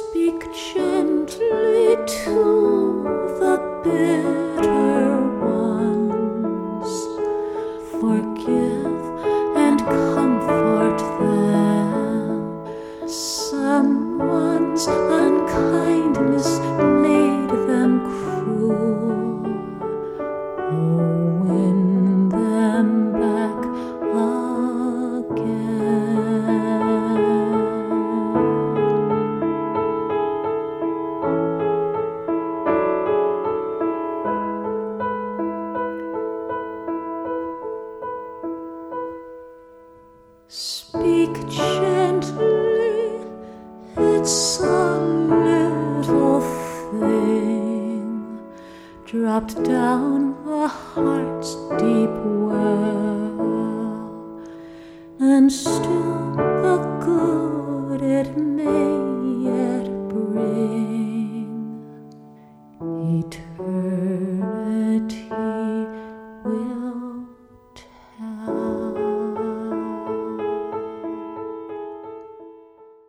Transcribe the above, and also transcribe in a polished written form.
Speak gently to the bitter ones. Forgive and comfort them. Someone's unkindness made them cruel. Oh, win them back again. Speak gently, it's a little thing dropped down a heart's deep well, and still the good it may yet bring. Eternal